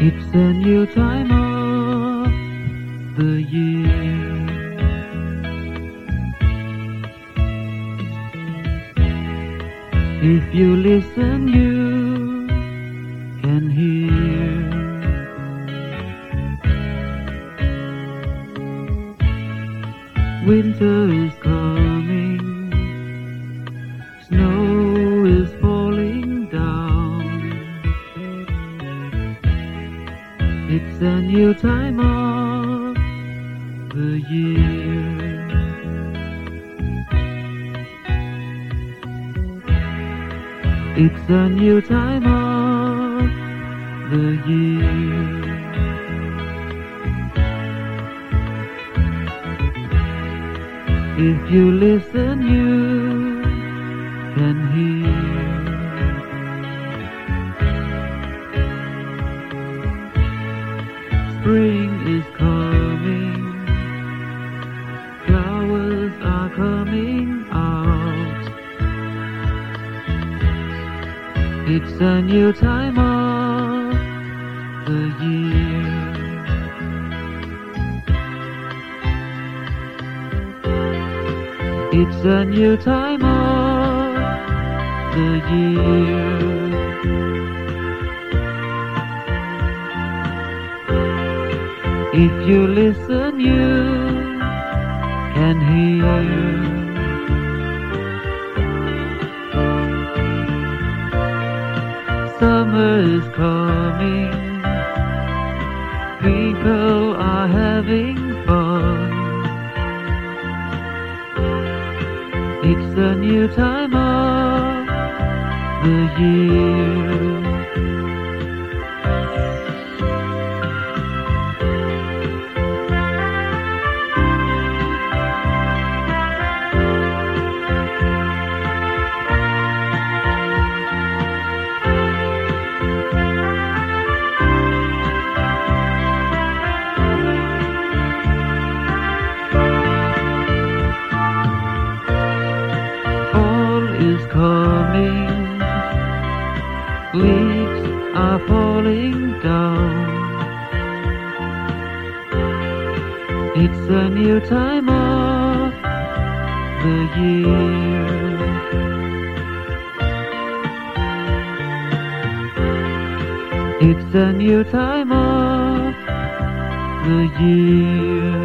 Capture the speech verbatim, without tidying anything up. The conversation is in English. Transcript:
It's a new time of the year. If you listen, you can hear. Winter is coming, snow is falling down. It's a new time of the year. It's a new time of the year. If you listen, you can hear. Spring is coming, flowers are coming out. It's a new time of the year. It's a new time of the year. If you listen, you can hear. Summer is coming, people are having fun. It's a new time of the year. Is coming, leaves are falling down. It's a new time of the year. It's a new time of the year.